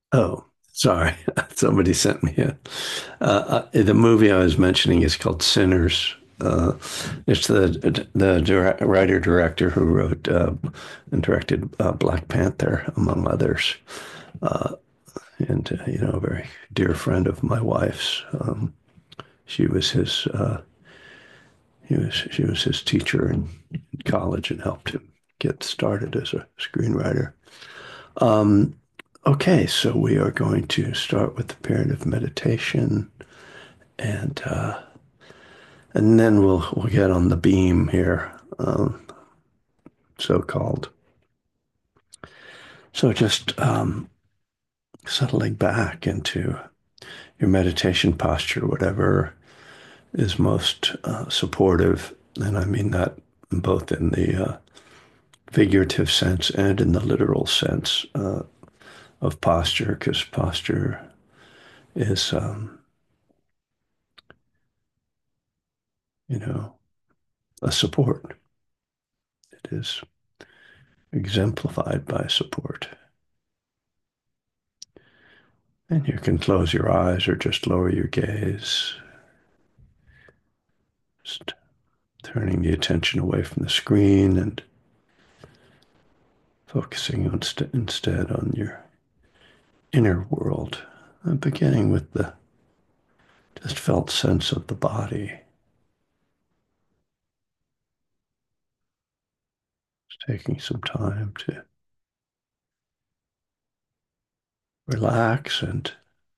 Oh, sorry. Somebody sent me a. The movie I was mentioning is called Sinners. It's the writer director who wrote and directed Black Panther, among others, uh, and a very dear friend of my wife's. She was his. She was his teacher in college and helped him get started as a screenwriter. Um, okay, so we are going to start with the period of meditation, and and then we'll get on the beam here, so called. So just settling back into your meditation posture, whatever is most supportive, and I mean that both in the figurative sense and in the literal sense of posture, because posture is, you know, a support. It is exemplified by support. And you can close your eyes or just lower your gaze, just turning the attention away from the screen and focusing on instead on your inner world, and beginning with the just felt sense of the body, just taking some time to relax and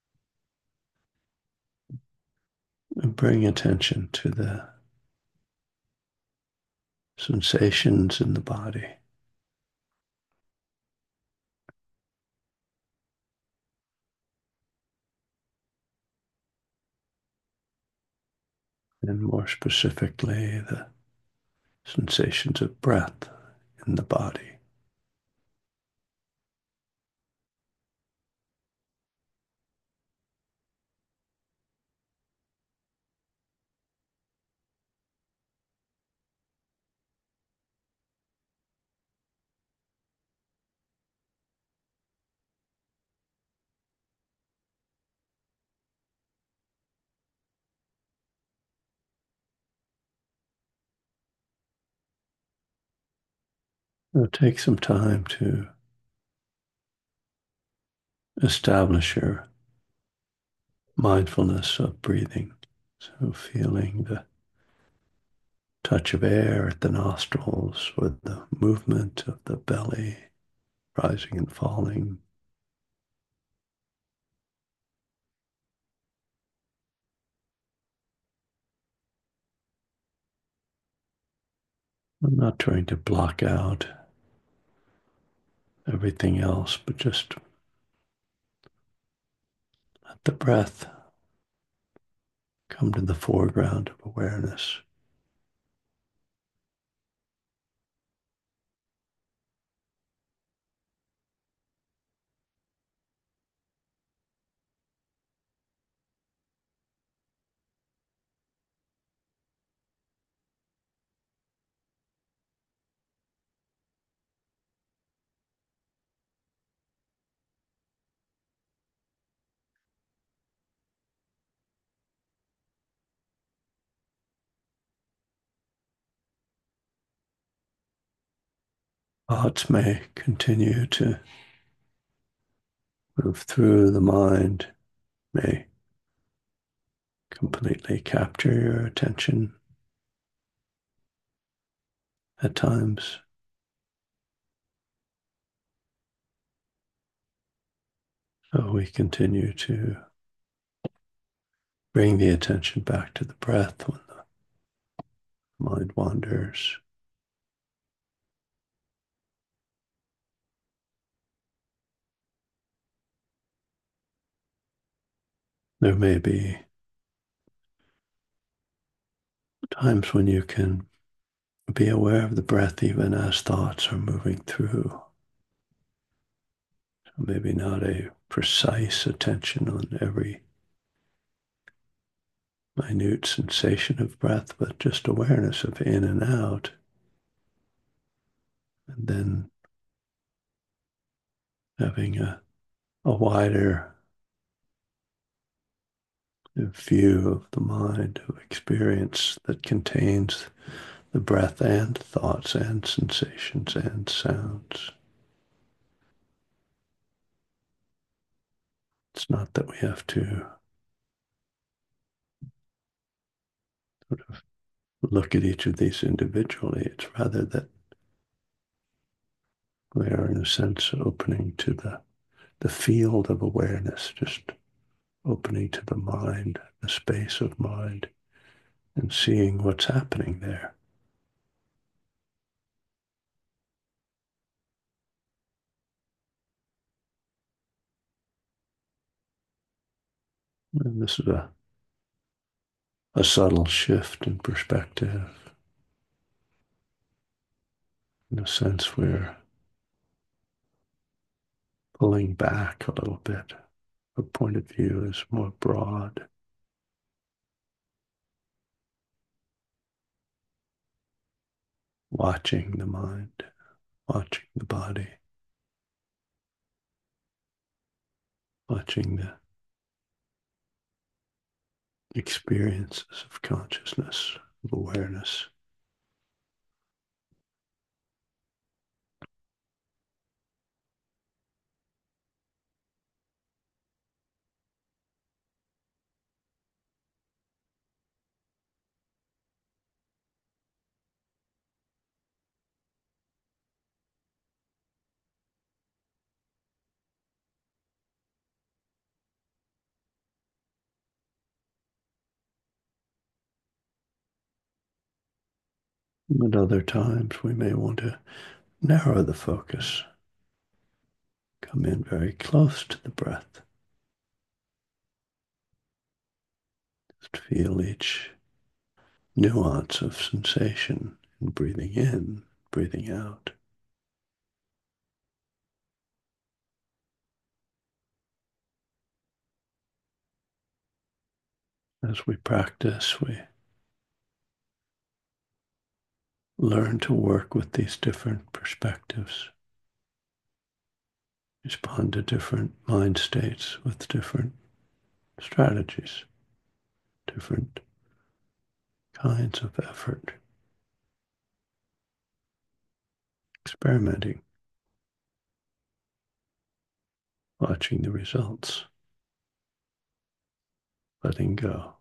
bring attention to the sensations in the body, and more specifically, the sensations of breath in the body. It'll take some time to establish your mindfulness of breathing. So feeling the touch of air at the nostrils or the movement of the belly rising and falling. I'm not trying to block out everything else, but just let the breath come to the foreground of awareness. Thoughts may continue to move through the mind, may completely capture your attention at times. So we continue to bring the attention back to the breath when the mind wanders. There may be times when you can be aware of the breath even as thoughts are moving through. So maybe not a precise attention on every minute sensation of breath, but just awareness of in and out. And then having a a wider view of the mind, of experience that contains the breath and thoughts and sensations and sounds. It's not that we have to sort of look at each of these individually. It's rather that we are, in a sense, opening to the field of awareness, just opening to the mind, the space of mind, and seeing what's happening there. And this is a subtle shift in perspective. In a sense, we're pulling back a little bit. Our point of view is more broad, watching the mind, watching the body, watching the experiences of consciousness, of awareness. At other times, we may want to narrow the focus, come in very close to the breath, just feel each nuance of sensation in breathing in, breathing out. As we practice, we learn to work with these different perspectives, respond to different mind states with different strategies, different kinds of effort, experimenting, watching the results, letting go.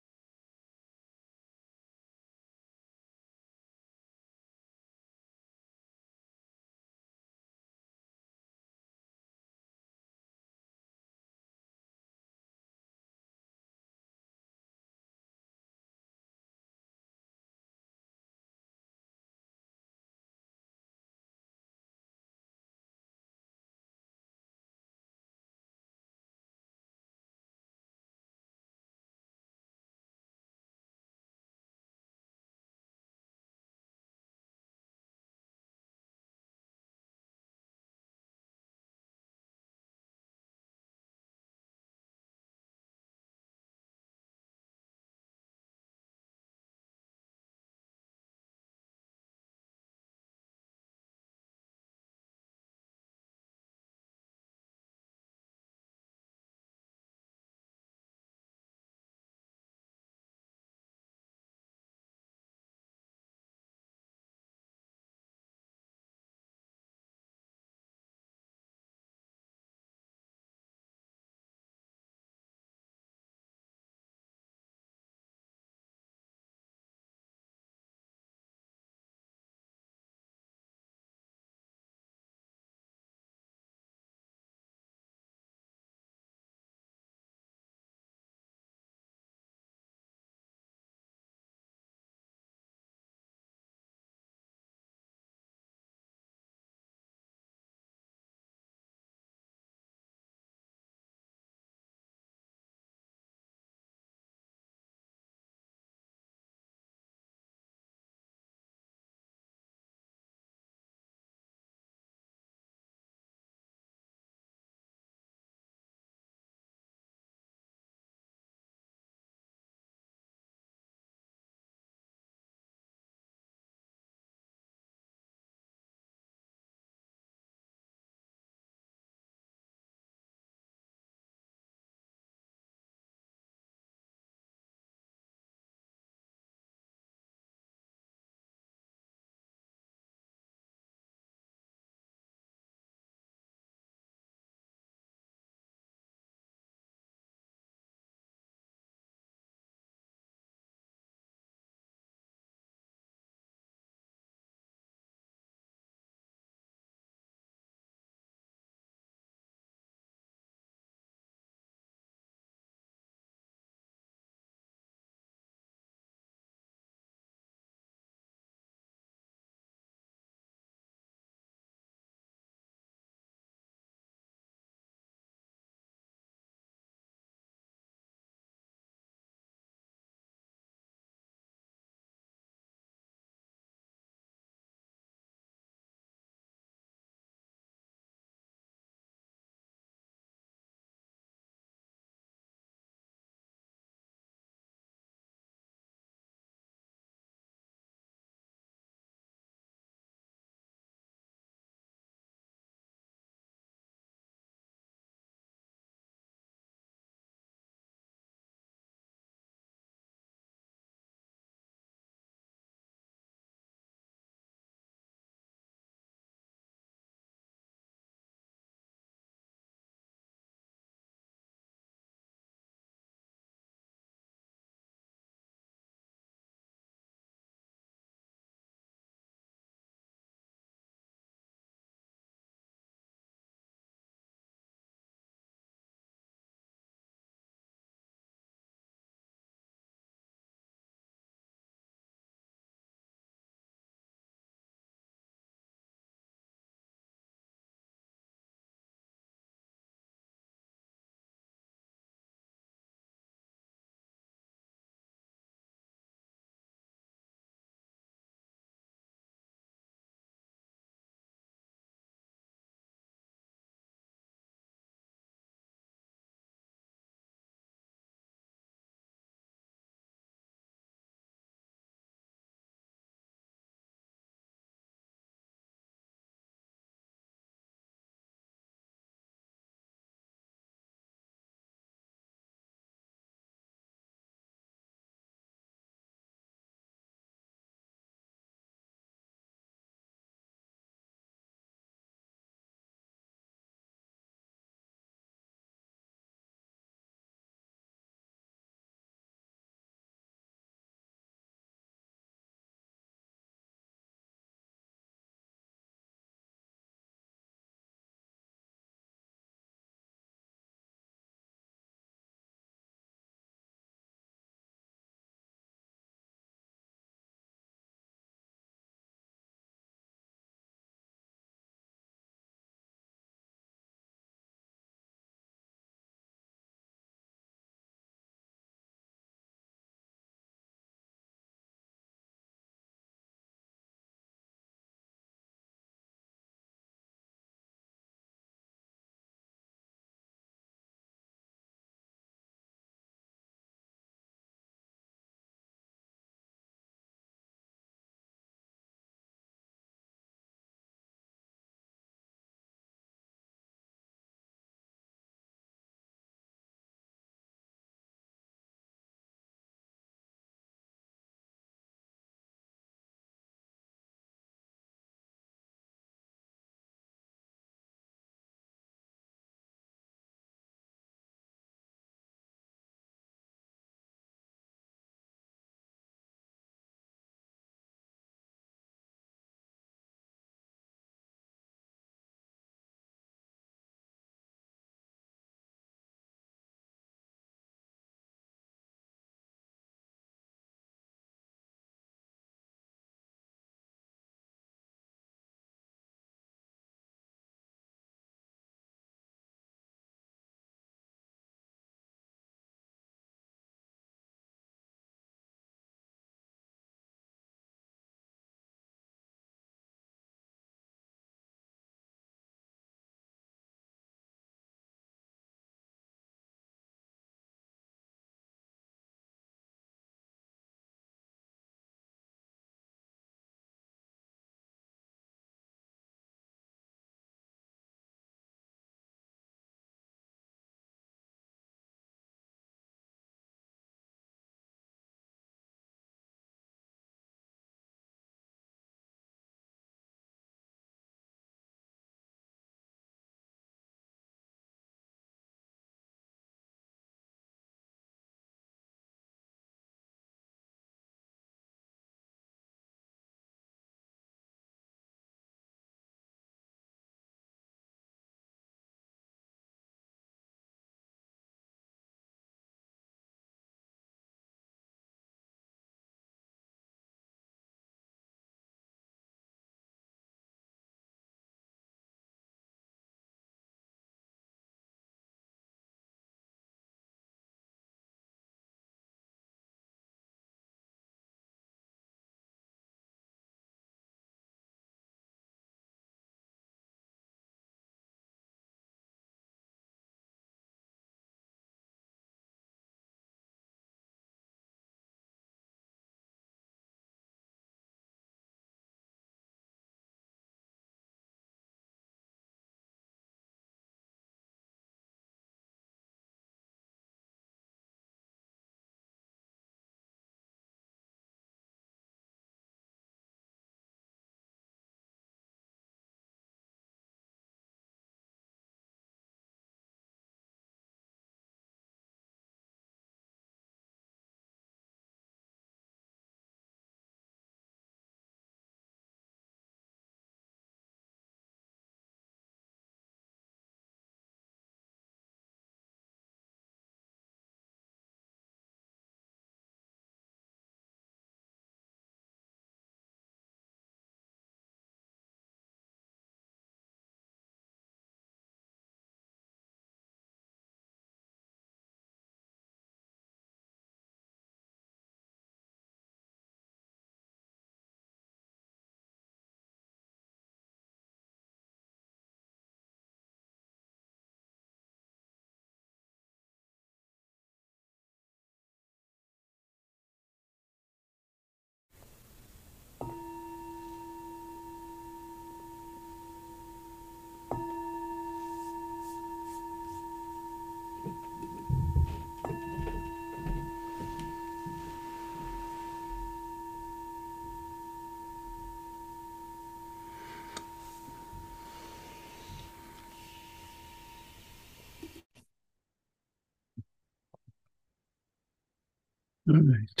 All right.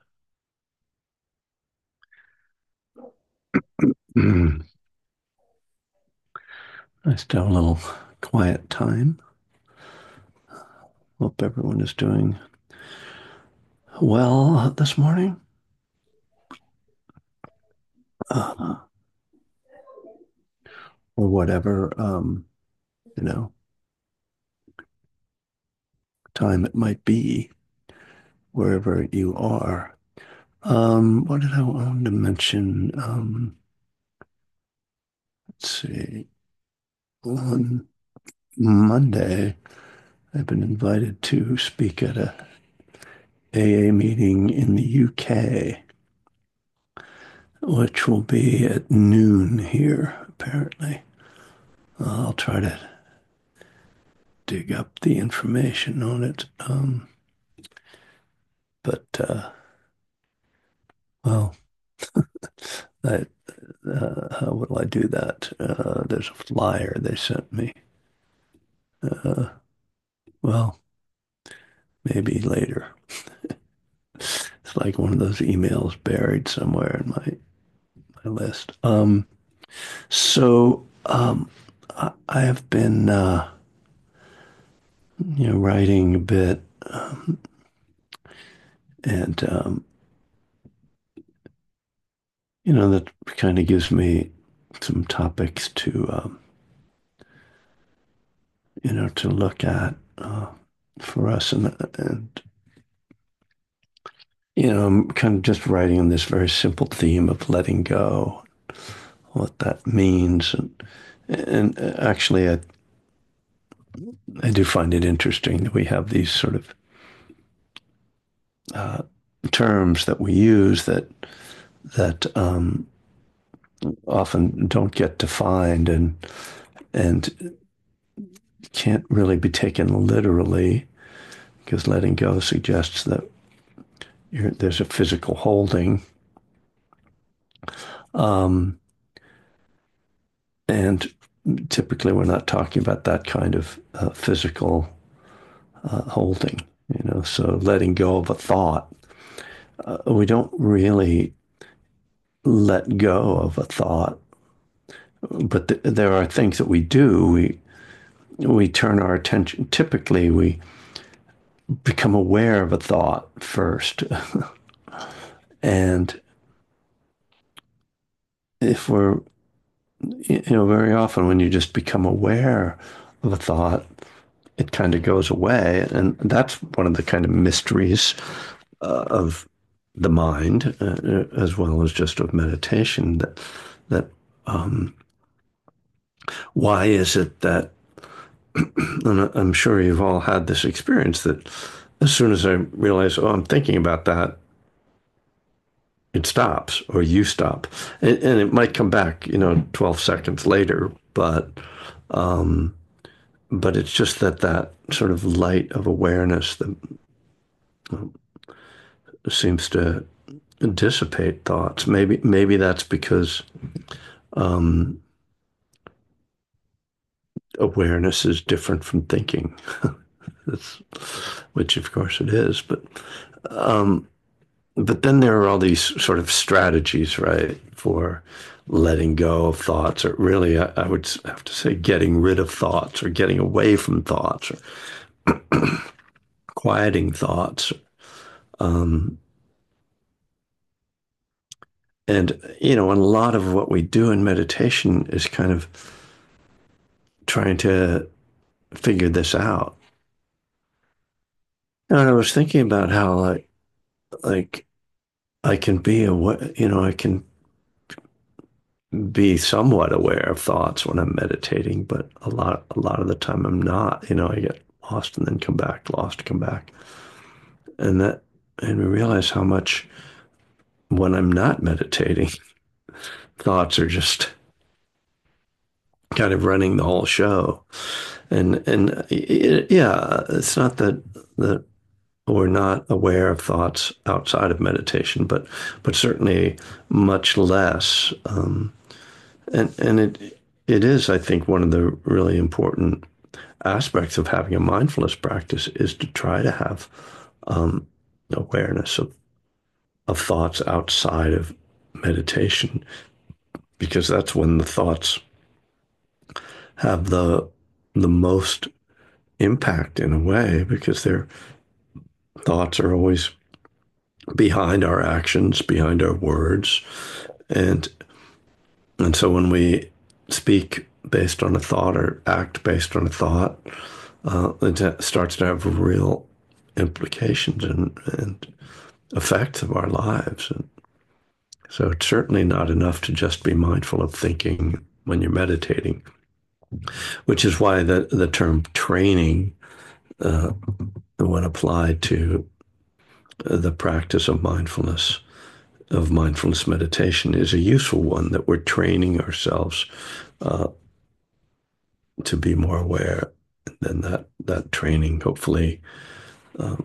Mm. Nice to have a little quiet time. Hope everyone is doing well this morning, uh, or whatever, you know, time it might be, wherever you are. What did I want to mention? Let's see. On Monday, I've been invited to speak at a AA meeting in the UK, which will be at noon here, apparently. I'll try to dig up the information on it. But well, I, how will I do that? There's a flyer they sent me. Uh, well, maybe later. It's like one of those emails buried somewhere in my list. I have been, writing a bit, and that kind of gives me some topics to look at for us, and I'm kind of just writing on this very simple theme of letting go, what that means, and actually, I do find it interesting that we have these sort of uh, terms that we use that often don't get defined and can't really be taken literally because letting go suggests that there's a physical holding. Um, and typically, we're not talking about that kind of physical holding. So letting go of a thought, we don't really let go of a thought, but there are things that we do. We turn our attention. Typically, we become aware of a thought first, and if we're very often when you just become aware of a thought, it kind of goes away. And that's one of the kind of mysteries of the mind, as well as just of meditation. That why is it that, and I'm sure you've all had this experience, that as soon as I realize, oh, I'm thinking about that, it stops, or you stop. And it might come back, 12 seconds later, um, but it's just that sort of light of awareness that seems to dissipate thoughts. Maybe that's because um, awareness is different from thinking. That's, which of course it is, um, but then there are all these sort of strategies, right, for letting go of thoughts, or really, I would have to say, getting rid of thoughts, or getting away from thoughts, or quieting thoughts. Um, and a lot of what we do in meditation is kind of trying to figure this out. And I was thinking about how, like I can be aware, I can be somewhat aware of thoughts when I'm meditating, but a lot of the time I'm not. I get lost and then come back, lost, come back. And we realize how much when I'm not meditating, thoughts are just kind of running the whole show. Yeah, it's not that we're not aware of thoughts outside of meditation, but certainly much less. And it is, I think, one of the really important aspects of having a mindfulness practice is to try to have awareness of thoughts outside of meditation, because that's when the thoughts have the most impact in a way, because their thoughts are always behind our actions, behind our words, and and so when we speak based on a thought or act based on a thought, it starts to have real implications and effects of our lives. And so it's certainly not enough to just be mindful of thinking when you're meditating, which is why the term training, uh, when applied to the practice of mindfulness meditation, is a useful one, that we're training ourselves uh, to be more aware. And then that training hopefully um,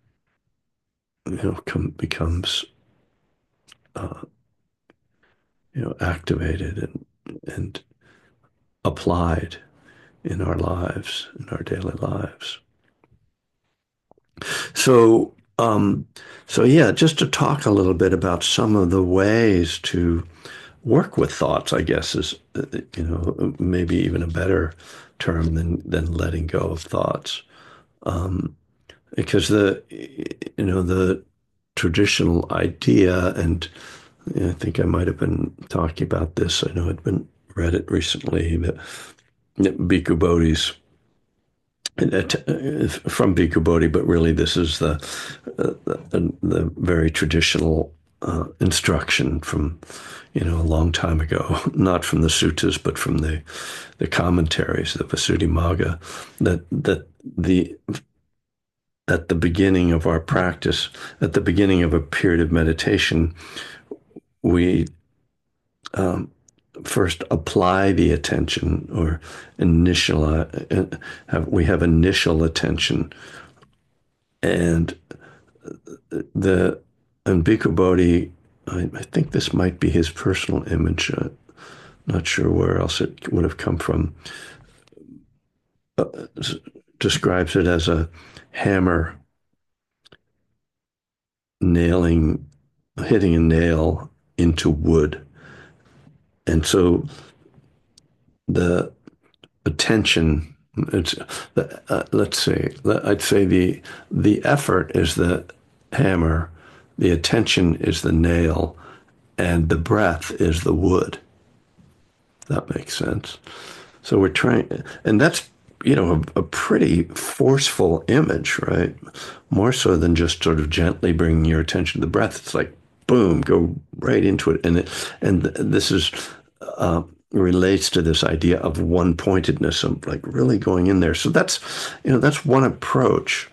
becomes uh, activated and applied in our lives, in our daily lives. So, so yeah, just to talk a little bit about some of the ways to work with thoughts, I guess is, maybe even a better term than letting go of thoughts. Because the traditional idea, and I think I might have been talking about this. I know I'd been read it recently, that Bhikkhu Bodhi's from Bhikkhu Bodhi, but really this is the very traditional instruction from a long time ago, not from the suttas, but from the commentaries, the Visuddhimagga, that the at the beginning of our practice, at the beginning of a period of meditation, we um, first apply the attention, or initial we have initial attention, and the and Bhikkhu Bodhi, I think this might be his personal image. Not sure where else it would have come from. Uh, Describes it as a hammer hitting a nail into wood. And so the attention, it's let's say, I'd say the effort is the hammer, the attention is the nail, and the breath is the wood. That makes sense. So we're trying, and that's a pretty forceful image, right? More so than just sort of gently bringing your attention to the breath. It's like, boom, go right into it, and this is relates to this idea of one pointedness, of like really going in there. So that's one approach.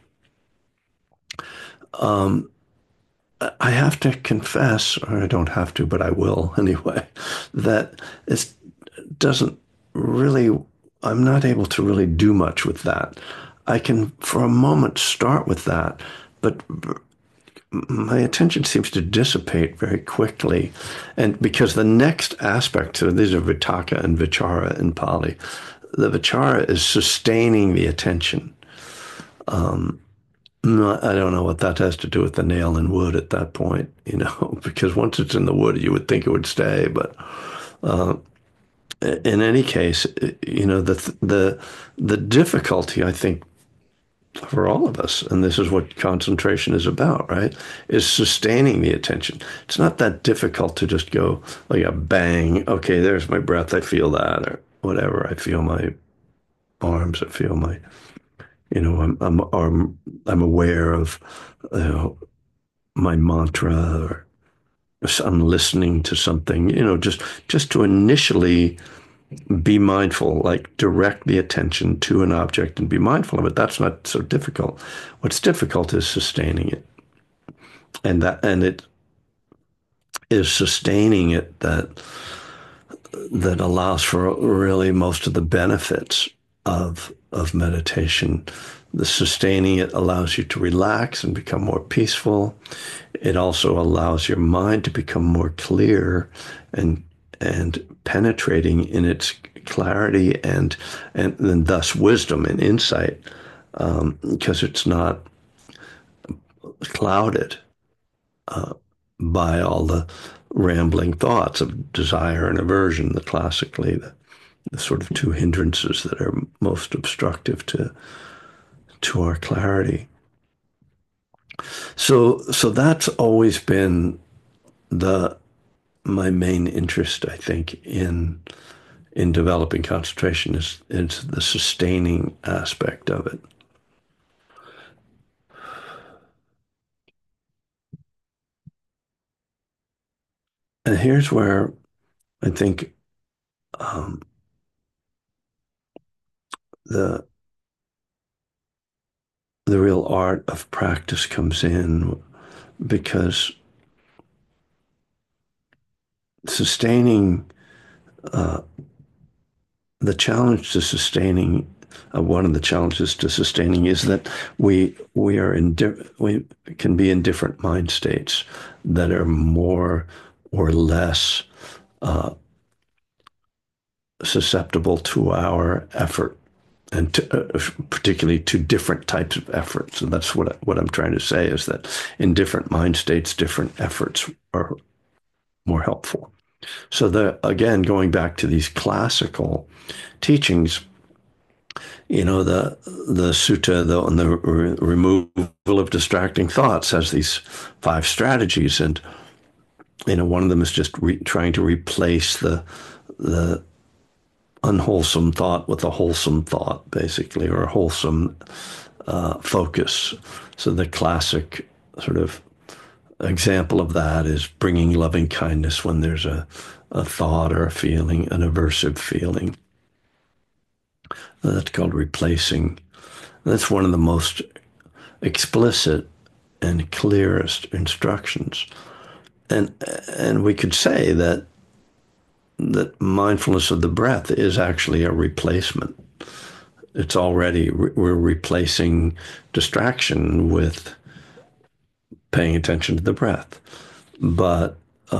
Um, I have to confess, or I don't have to, but I will anyway, that it doesn't really, I'm not able to really do much with that. I can, for a moment, start with that, but my attention seems to dissipate very quickly. And because the next aspect, so these are vitakka and vichara in Pali, the vichara is sustaining the attention. I don't know what that has to do with the nail in wood at that point, because once it's in the wood, you would think it would stay. But uh, in any case, the difficulty, I think, for all of us, and this is what concentration is about, right? Is sustaining the attention. It's not that difficult to just go like a bang. Okay, there's my breath. I feel that, or whatever. I feel my arms. I feel my, I'm aware of, my mantra, or I'm listening to something. Just to initially be mindful, like direct the attention to an object and be mindful of it. That's not so difficult. What's difficult is sustaining it. And it is sustaining it that allows for really most of the benefits of meditation. The sustaining it allows you to relax and become more peaceful. It also allows your mind to become more clear and penetrating in its clarity and thus wisdom and insight, because it's not clouded uh, by all the rambling thoughts of desire and aversion, the sort of two hindrances that are most obstructive to our clarity. So that's always been the my main interest, I think, in developing concentration is the sustaining aspect of it. And here's where I think um, the the real art of practice comes in, because sustaining uh, the challenge to sustaining one of the challenges to sustaining is that we can be in different mind states that are more or less uh, susceptible to our effort, and particularly to different types of efforts. And that's what I'm trying to say, is that in different mind states, different efforts are more helpful. So again, going back to these classical teachings, the sutta on the removal of distracting thoughts has these five strategies, and one of them is just trying to replace the unwholesome thought with a wholesome thought, basically, or a wholesome focus. So the classic sort of example of that is bringing loving kindness when there's a thought or a feeling, an aversive feeling. That's called replacing. That's one of the most explicit and clearest instructions. And and we could say that mindfulness of the breath is actually a replacement. It's already we're replacing distraction with paying attention to the breath. But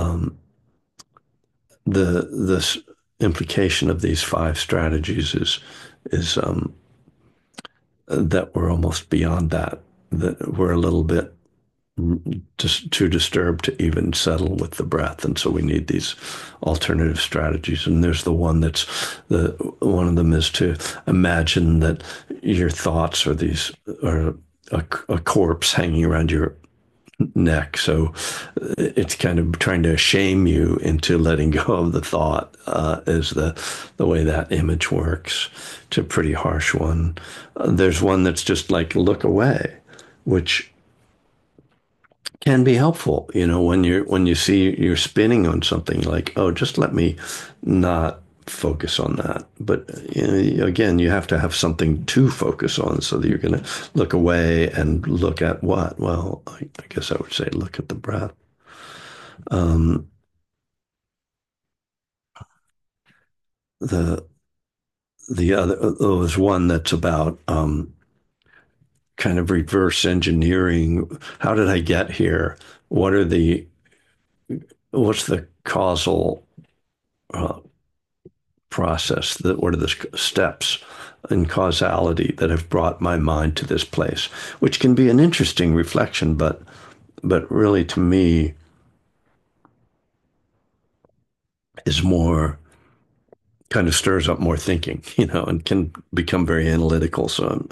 the implication of these five strategies is that we're almost beyond that. That we're a little bit just too disturbed to even settle with the breath, and so we need these alternative strategies. And there's the one of them is to imagine that your thoughts are a corpse hanging around your neck. So it's kind of trying to shame you into letting go of the thought, is the way that image works. It's a pretty harsh one. There's one that's just like look away, which can be helpful, when you see you're spinning on something, like, oh, just let me not focus on that. But again, you have to have something to focus on, so that you're going to look away and look at what? Well, I guess I would say look at the breath. Um, the the other was one that's about kind of reverse engineering. How did I get here? What are the what's the causal uh, process? What are the steps in causality that have brought my mind to this place? Which can be an interesting reflection, but really, to me, is more kind of stirs up more thinking, and can become very analytical. So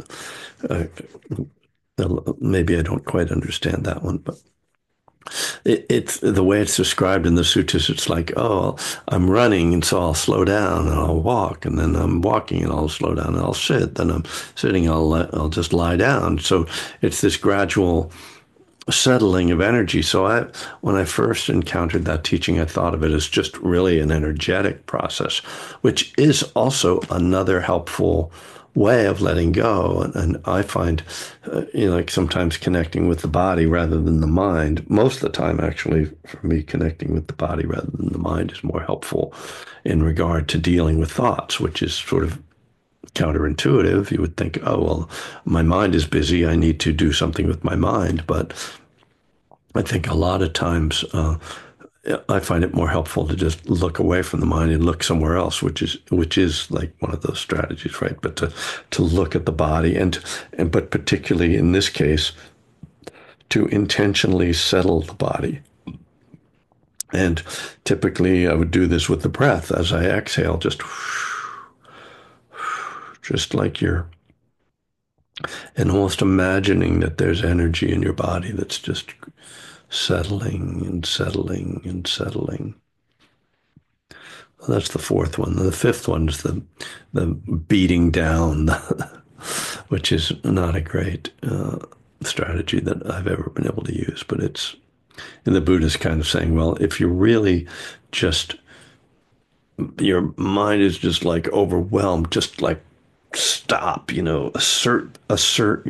maybe I don't quite understand that one, but it's the way it's described in the sutras. It's like, oh, I'm running, and so I'll slow down and I'll walk, and then I'm walking and I'll slow down and I'll sit. Then I'm sitting, I'll just lie down. So it's this gradual settling of energy. So when I first encountered that teaching, I thought of it as just really an energetic process, which is also another helpful way of letting go. And I find, like sometimes connecting with the body rather than the mind. Most of the time, actually, for me, connecting with the body rather than the mind is more helpful in regard to dealing with thoughts, which is sort of counterintuitive. You would think, oh, well, my mind is busy. I need to do something with my mind. But I think a lot of times I find it more helpful to just look away from the mind and look somewhere else, which is like one of those strategies, right? But to look at the body, and but particularly in this case, to intentionally settle the body. And typically I would do this with the breath as I exhale, just like you're, and almost imagining that there's energy in your body that's just settling and settling and settling. Well, that's the fourth one. The fifth one is the beating down, which is not a great strategy that I've ever been able to use. But it's, and the Buddha's kind of saying, well, if you're really just, your mind is just like overwhelmed, just like stop, assert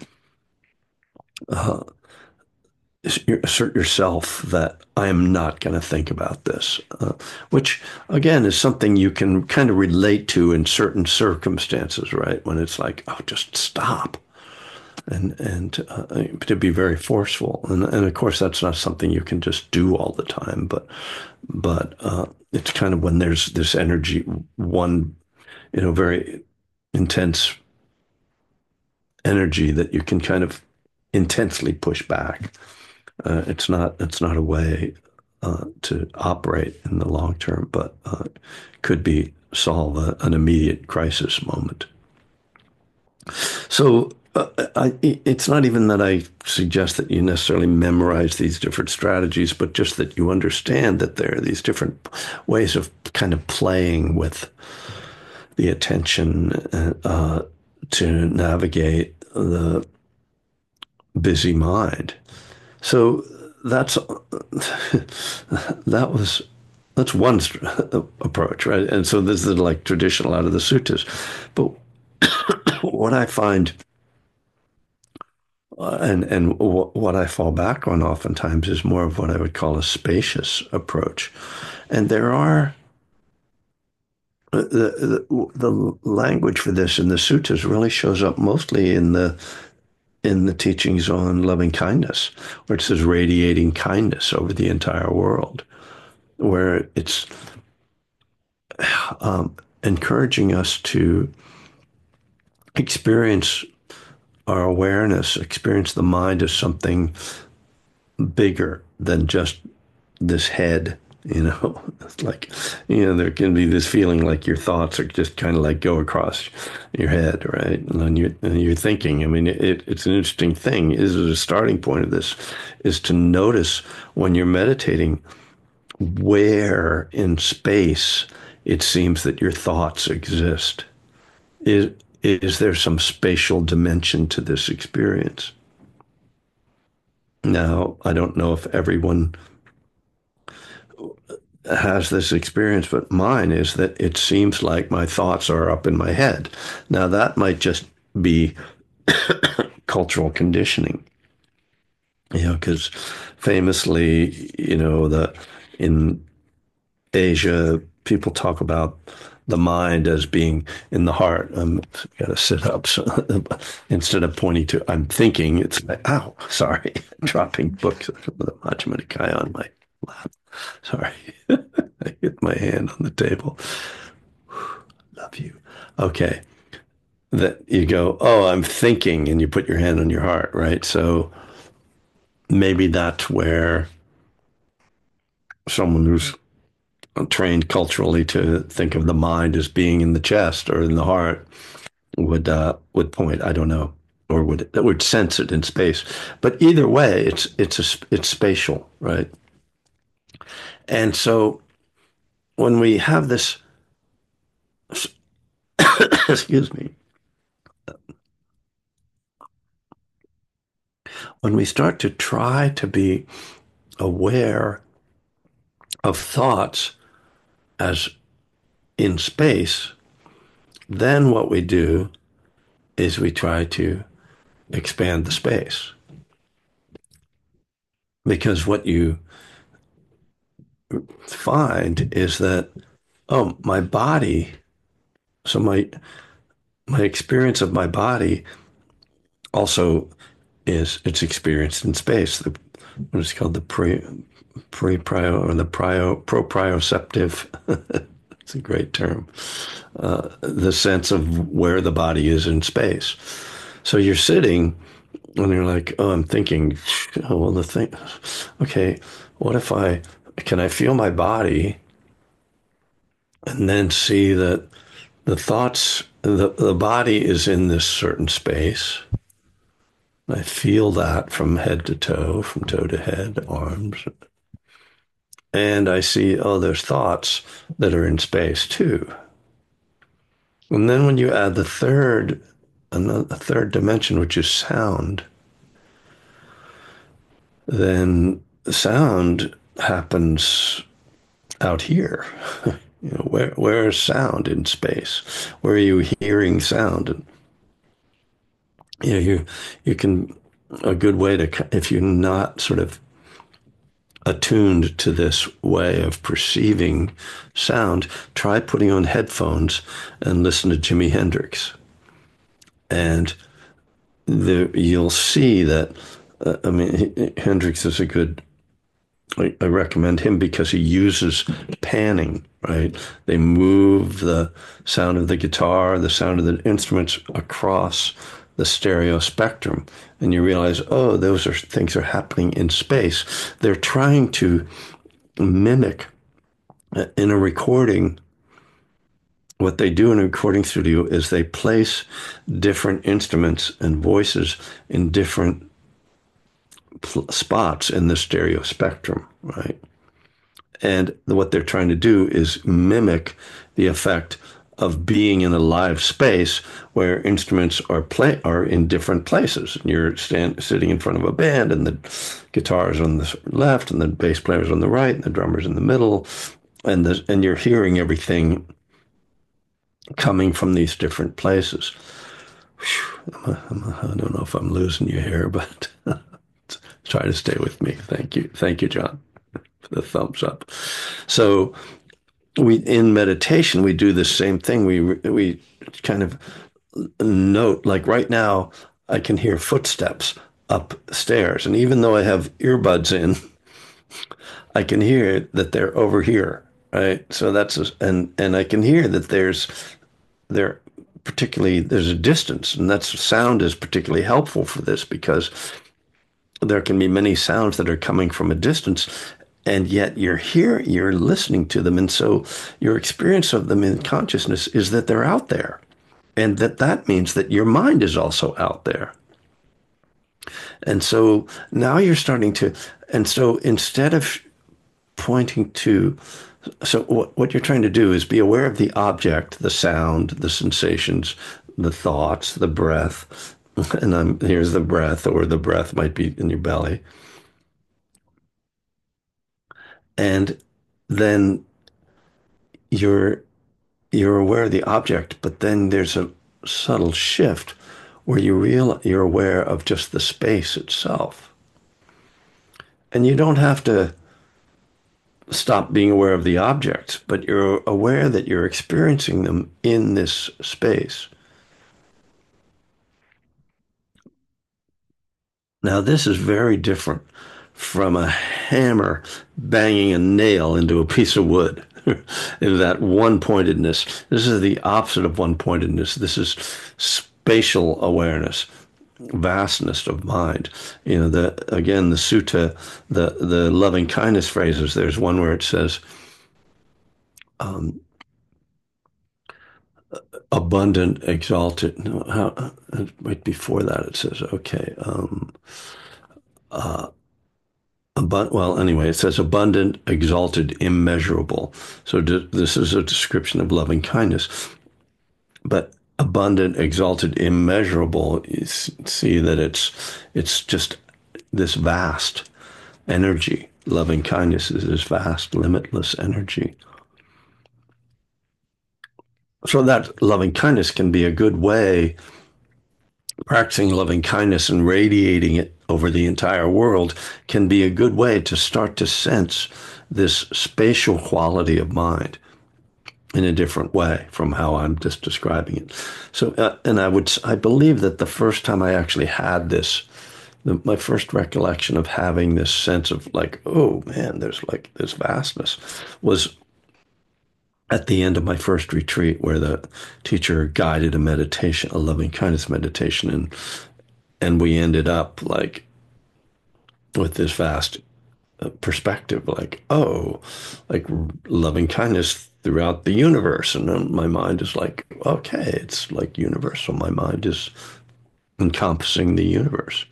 uh, assert yourself that I am not going to think about this, which again is something you can kind of relate to in certain circumstances, right? When it's like, oh, just stop, and to be very forceful, and of course that's not something you can just do all the time, but it's kind of when there's this energy, one, very intense energy that you can kind of intensely push back. It's not a way to operate in the long term, but could be solve an immediate crisis moment. So it's not even that I suggest that you necessarily memorize these different strategies, but just that you understand that there are these different ways of kind of playing with the attention to navigate the busy mind. So that's that was that's one approach, right? And so this is like traditional out of the suttas. But what I find, what I fall back on oftentimes is more of what I would call a spacious approach. And there are the language for this in the suttas really shows up mostly in the teachings on loving kindness, where it says radiating kindness over the entire world, where it's encouraging us to experience our awareness, experience the mind as something bigger than just this head. It's like, there can be this feeling like your thoughts are just kind of like go across your head, right? And you're thinking. I mean, it's an interesting thing. Is a starting point of this is to notice when you're meditating where in space it seems that your thoughts exist. Is there some spatial dimension to this experience? Now, I don't know if everyone has this experience, but mine is that it seems like my thoughts are up in my head. Now, that might just be cultural conditioning, because famously, in Asia, people talk about the mind as being in the heart. Got to sit up. So instead of pointing to, I'm thinking, it's like, ow, sorry, dropping books with the Majjhima Nikaya on my lap. Sorry. I hit my hand on the table. Love you. Okay. That you go, oh, I'm thinking, and you put your hand on your heart, right? So maybe that's where someone who's trained culturally to think of the mind as being in the chest or in the heart would point. I don't know, or would sense it in space. But either way, it's spatial, right? And so when we have this, excuse me, when we start to try to be aware of thoughts as in space, then what we do is we try to expand the space. Because what you find is that, oh, my body, so my experience of my body also it's experienced in space. What is called the pre-prio or the proprioceptive. It's a great term. The sense of where the body is in space. So you're sitting And you're like, oh, I'm thinking, oh, well, the thing, okay, what if can I feel my body and then see that the body is in this certain space. I feel that from head to toe, from toe to head, arms. And I see, oh, there's thoughts that are in space too. And then when you add a third dimension, which is sound, then sound happens out here. Where is sound in space? Where are you hearing sound? And you can a good way to if you're not sort of attuned to this way of perceiving sound, try putting on headphones and listen to Jimi Hendrix, and you'll see that. I mean, Hendrix is a good. I recommend him because he uses panning, right? They move the sound of the guitar, the sound of the instruments across the stereo spectrum. And you realize, oh, those are things are happening in space. They're trying to mimic in a recording. What they do in a recording studio is they place different instruments and voices in different spots in the stereo spectrum, right? And what they're trying to do is mimic the effect of being in a live space where instruments are in different places. And you're sitting in front of a band, and the guitar's on the left, and the bass player's on the right, and the drummer's in the middle, and you're hearing everything coming from these different places. I don't know if I'm losing you here, but try to stay with me. Thank you, John, for the thumbs up. So we in meditation we do the same thing. We kind of note, like right now I can hear footsteps upstairs, and even though I have earbuds in, I can hear that they're over here, right? So and I can hear that there particularly there's a distance, and that's sound is particularly helpful for this because there can be many sounds that are coming from a distance, and yet you're listening to them, and so your experience of them in consciousness is that they're out there, and that means that your mind is also out there. And so now you're starting to, and so instead of pointing to, so what you're trying to do is be aware of the object, the sound, the sensations, the thoughts, the breath. And here's the breath, or the breath might be in your belly. And then you're you're aware of the object, but then there's a subtle shift where you're aware of just the space itself. And you don't have to stop being aware of the objects, but you're aware that you're experiencing them in this space. Now, this is very different from a hammer banging a nail into a piece of wood. In that one pointedness. This is the opposite of one pointedness. This is spatial awareness, vastness of mind. The sutta, the loving kindness phrases. There's one where it says, um, abundant, exalted. No, right before that it says, okay. Uh, well, anyway, it says abundant, exalted, immeasurable. So this is a description of loving kindness. But abundant, exalted, immeasurable, you see that it's just this vast energy. Loving kindness is this vast, limitless energy. So that loving kindness can be a good way, practicing loving kindness and radiating it over the entire world can be a good way to start to sense this spatial quality of mind in a different way from how I'm just describing it. So, and I believe that the first time I actually had this, my first recollection of having this sense of like, oh man, there's like this vastness was at the end of my first retreat where the teacher guided a meditation, a loving kindness meditation. And we ended up like with this vast perspective, like, oh, like loving kindness throughout the universe. And then my mind is like, okay, it's like universal. My mind is encompassing the universe.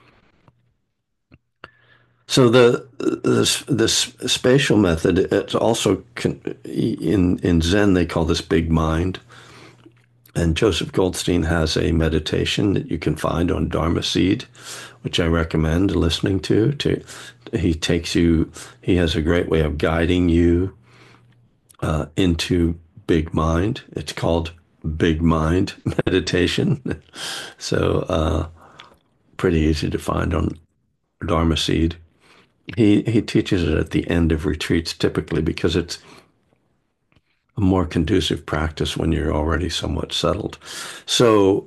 So this spatial method, it's also in Zen they call this big mind. And Joseph Goldstein has a meditation that you can find on Dharma Seed, which I recommend listening to he takes you, he has a great way of guiding you into big mind. It's called Big Mind Meditation. So pretty easy to find on Dharma Seed. He teaches it at the end of retreats typically because it's a more conducive practice when you're already somewhat settled. So,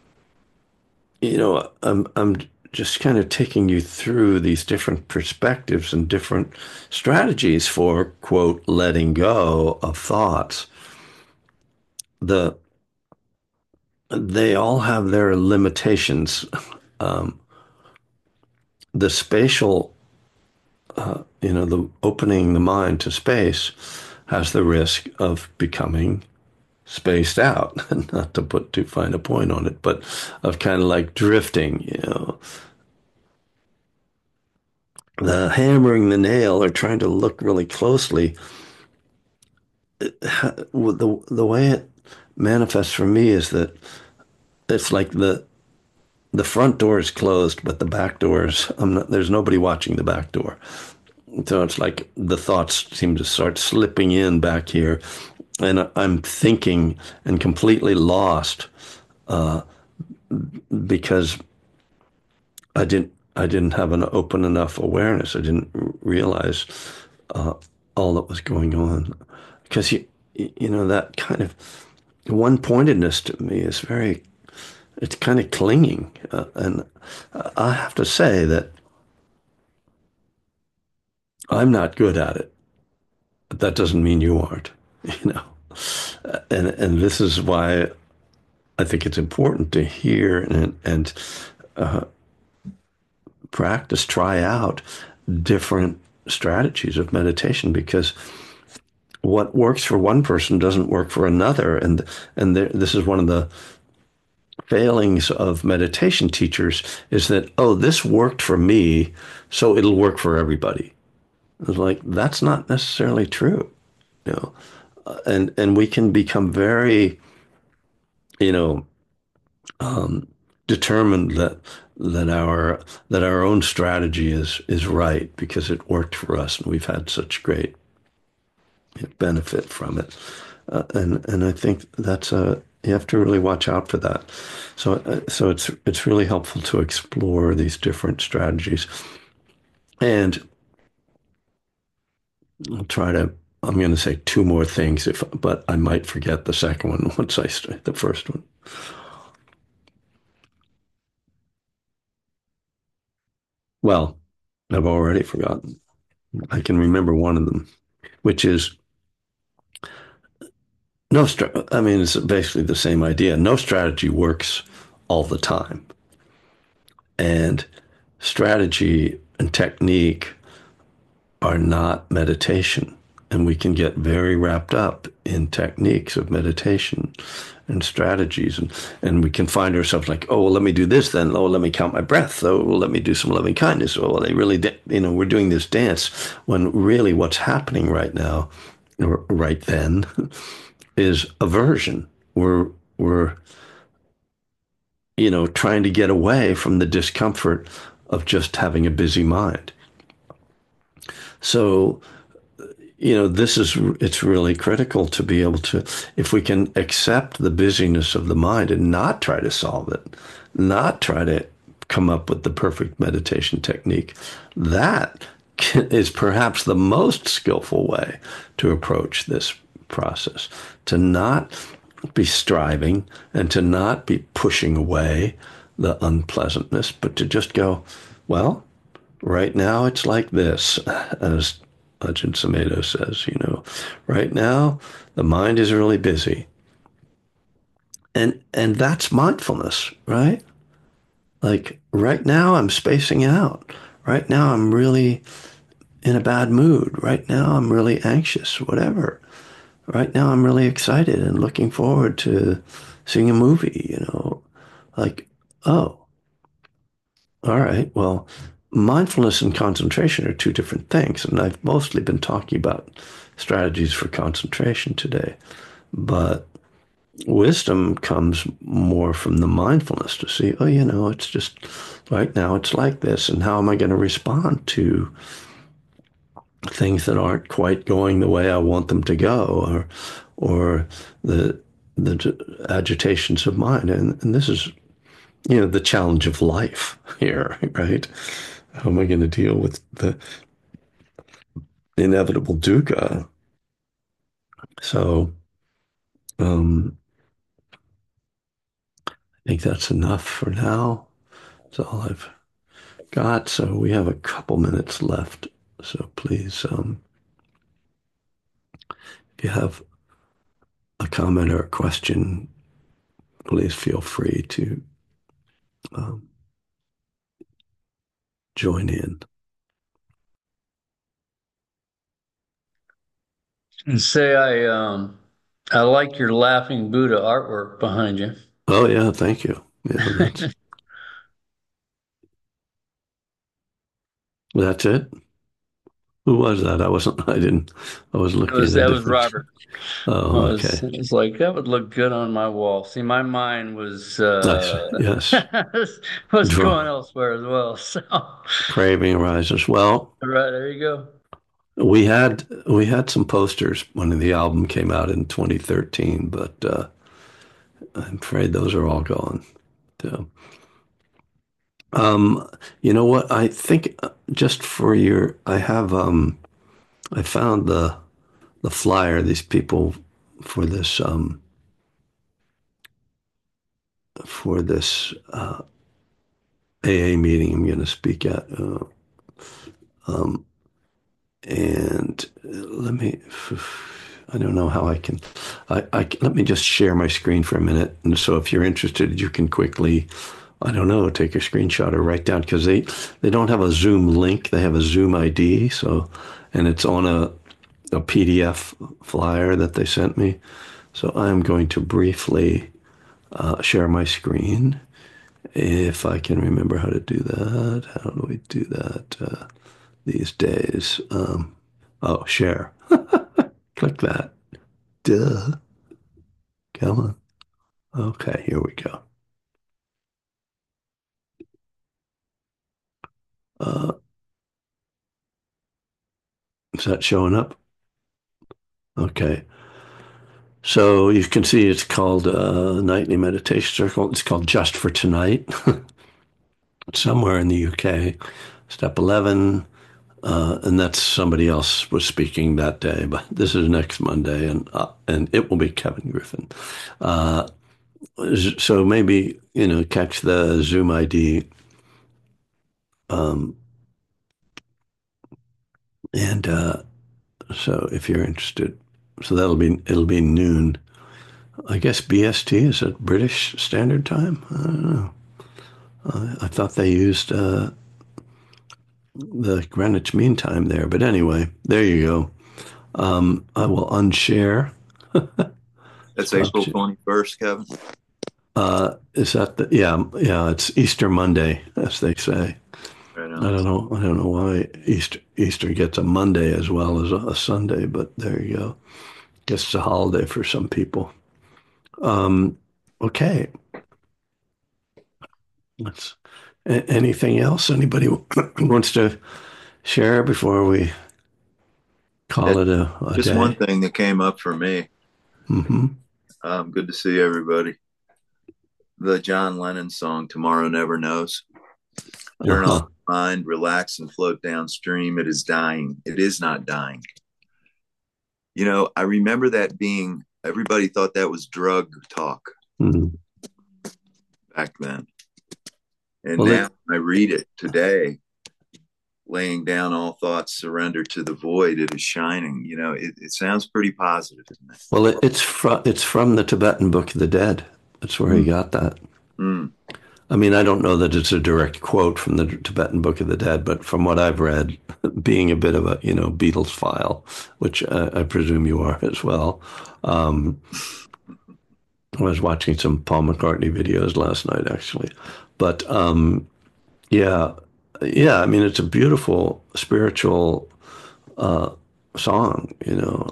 I'm just kind of taking you through these different perspectives and different strategies for, quote, letting go of thoughts. The They all have their limitations. Um, the spatial, the opening the mind to space has the risk of becoming spaced out, not to put too fine a point on it, but of kind of like drifting, the hammering the nail or trying to look really closely. The way it manifests for me is that it's like the front door is closed, but the back doors, there's nobody watching the back door. So it's like the thoughts seem to start slipping in back here, and I'm thinking and completely lost because I didn't have an open enough awareness. I didn't realize uh, all that was going on because that kind of one pointedness to me is very, it's kind of clinging, and I have to say that I'm not good at it, but that doesn't mean you aren't, you know. And this is why I think it's important to hear and practice, try out different strategies of meditation because what works for one person doesn't work for another. This is one of the failings of meditation teachers is that, oh, this worked for me, so it'll work for everybody. It's like that's not necessarily true, you know. And we can become very, you know, determined that our own strategy is right because it worked for us and we've had such great benefit from it. And I think that's a you have to really watch out for that. So it's really helpful to explore these different strategies. And I'll try to. I'm going to say two more things, but I might forget the second one once I start the first one. Well, I've already forgotten. I can remember one of them, which is I mean, it's basically the same idea. No strategy works all the time. And strategy and technique are not meditation. And we can get very wrapped up in techniques of meditation and strategies. And we can find ourselves like, oh, well, let me do this then. Oh, let me count my breath. Oh, well, let me do some loving kindness. Oh, well, they really, we're doing this dance when really what's happening right now, or right then, is aversion. We're trying to get away from the discomfort of just having a busy mind. So, it's really critical to be able to, if we can accept the busyness of the mind and not try to solve it, not try to come up with the perfect meditation technique, that is perhaps the most skillful way to approach this process, to not be striving and to not be pushing away the unpleasantness, but to just go, well, right now it's like this, as Ajahn Sumedho says, right now the mind is really busy. And that's mindfulness, right? Like right now, I'm spacing out. Right now, I'm really in a bad mood. Right now, I'm really anxious, whatever. Right now, I'm really excited and looking forward to seeing a movie, like, oh, all right. Well, mindfulness and concentration are two different things. And I've mostly been talking about strategies for concentration today. But wisdom comes more from the mindfulness to see, oh, it's just right now it's like this. And how am I going to respond to things that aren't quite going the way I want them to go, or the agitations of mind. And this is, the challenge of life here, right? How am I going to deal with the inevitable dukkha? So I think that's enough for now. That's all I've got. So we have a couple minutes left. So please, if you have a comment or a question, please feel free to um, join in. And say I like your Laughing Buddha artwork behind you. Oh yeah, thank you. Yeah, that's it. Who was that? I wasn't. I didn't. I was looking at a That was different. Robert. Oh, okay. It was like that would look good on my wall. See, my mind was Nice. Yes. was going Draw. elsewhere as well. So, all Craving arises. Well, right, there you go. we had some posters when the album came out in 2013, but I'm afraid those are all gone. So, um, you know what? I think just for your, I found the flyer. These people for this AA meeting I'm going to speak at. Um, and let me, I don't know how I can, let me just share my screen for a minute. And so if you're interested, you can quickly, I don't know, take a screenshot or write down because they don't have a Zoom link. They have a Zoom ID. So, and it's on a PDF flyer that they sent me. So I'm going to briefly share my screen if I can remember how to do that. How do we do that these days? Oh, share. Click that. Duh. Come on. Okay, here we go. Uh, is that showing up? Okay. So you can see it's called Nightly Meditation Circle. It's called Just for Tonight. Somewhere in the UK. Step 11. And that's somebody else was speaking that day, but this is next Monday, and it will be Kevin Griffin. Uh, so maybe catch the Zoom ID, um, and so if you're interested, so it'll be noon. I guess BST is at British Standard Time. I don't know. I thought they used the Greenwich Mean Time there, but anyway, there you go. I will unshare. That's Stop. April 21st, Kevin. Is that yeah, yeah, it's Easter Monday, as they say. Right I on. don't know. I don't know why Easter gets a Monday as well as a Sunday, but there you go. Guess it's a holiday for some people. Um, okay. Let's, anything else anybody wants to share before we call That it a just one day? thing that came up for me. Hmm. Good to see everybody. The John Lennon song "Tomorrow Never Knows." Turn off Uh-huh. the mind, relax, and float downstream. It is dying. It is not dying. I remember that being. Everybody thought that was drug talk Mhm. back then, and Well, now I read it today. Laying down all thoughts, surrender to the void. It is shining. It sounds pretty positive to me. it's from the Tibetan Book of the Dead. That's where he Mm, got that. mm. I mean, I don't know that it's a direct quote from the Tibetan Book of the Dead, but from what I've read, being a bit of a, Beatles file, which I presume you are as well. Um, I was watching some Paul McCartney videos last night, actually. But yeah, yeah, I mean, it's a beautiful spiritual song,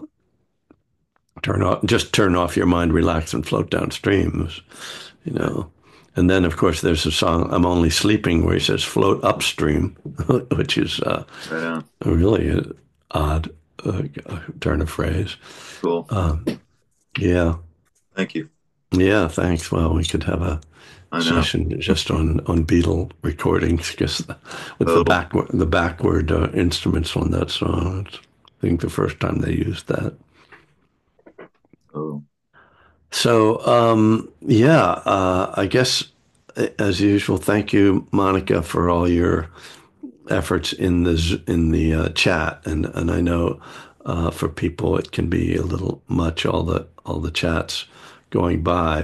turn off your mind, relax, and float downstream, you know. And then, of course, there's a song, I'm Only Sleeping, where he says float upstream, which is Right on. a really odd turn of phrase. Cool. Yeah. Thank you. Yeah, thanks. Well, we could have a I know. session just on Beatle recordings, because with Oh, the backward instruments on that song, it's, I think the first time they used that. oh, So, yeah, I guess as usual, thank you, Monica, for all your efforts in the chat, and I know for people it can be a little much, all the chats going by,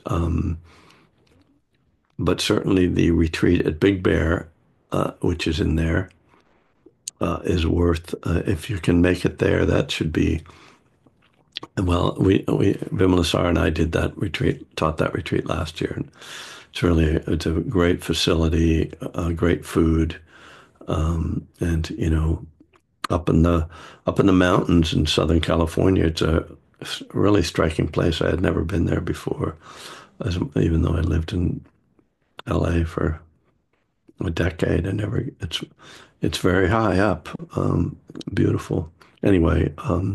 but certainly the retreat at Big Bear, which is in there, is worth, if you can make it there, that should be. Well, Vimalasar and I did that retreat, taught that retreat last year, and it's a great facility, great food, and up in the mountains in Southern California, it's a really striking place. I had never been there before, even though I lived in LA for a decade. It's very high up, beautiful. Anyway,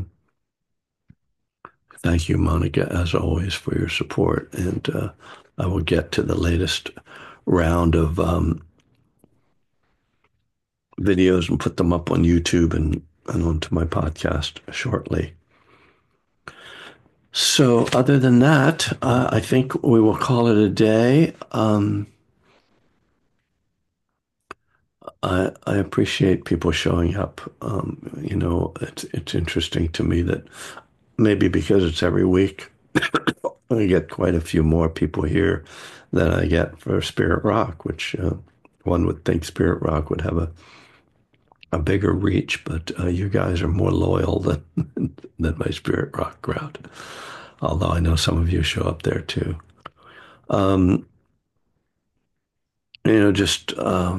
thank you, Monica, as always, for your support. And I will get to the latest round of videos and put them up on YouTube and onto my podcast shortly. So, other than that, I think we will call it a day. I appreciate people showing up. It's interesting to me that maybe because it's every week, I get quite a few more people here than I get for Spirit Rock, which one would think Spirit Rock would have a bigger reach, but you guys are more loyal than than my Spirit Rock crowd. Although I know some of you show up there too. Um, just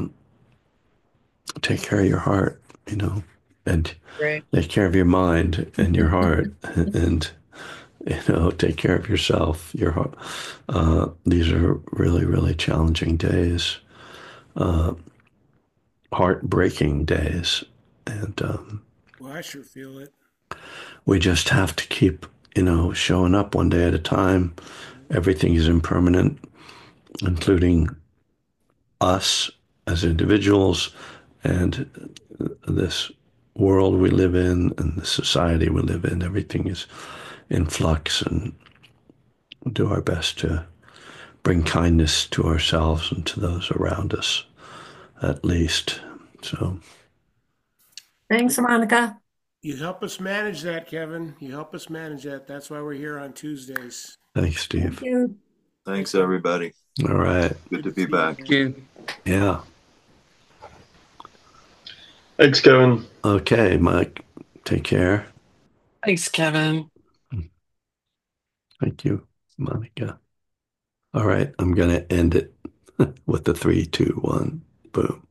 take care of your heart, and Right. take care of your mind and your heart, and take care of yourself, your heart. These are really, really challenging days, heartbreaking days, and Well, I sure feel it. we just have to keep, showing up one day at a time. Everything is impermanent, including us as individuals and this world we live in and the society we live in. Everything is in flux, and do our best to bring kindness to ourselves and to those around us, at least. So, Thanks, Monica. You help us manage that, Kevin. You help us manage that. That's why we're here on Tuesdays. thanks, Thank Steve. you. thanks everybody. All right. Good to be back. thank you. Yeah. Thanks, Kevin. Okay, Mike. Take care. Thanks, Kevin. Thank you, Monica. All right. I'm going to end it with the 3, 2, 1. Boom.